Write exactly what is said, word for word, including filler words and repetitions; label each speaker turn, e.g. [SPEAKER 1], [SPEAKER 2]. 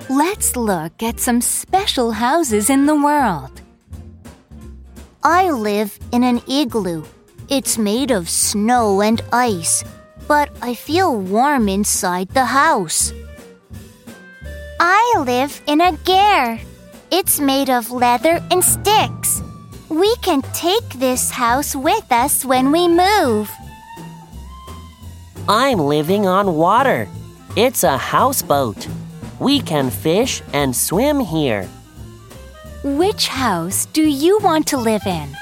[SPEAKER 1] Let's look at some special houses in the world.
[SPEAKER 2] I live in an igloo. It's made of snow and ice, but I feel warm inside the house.
[SPEAKER 3] I live in a ger. It's made of leather and sticks. We can take this house with us when we move.
[SPEAKER 4] I'm living on water. It's a houseboat. We can fish and swim here.
[SPEAKER 1] Which house do you want to live in?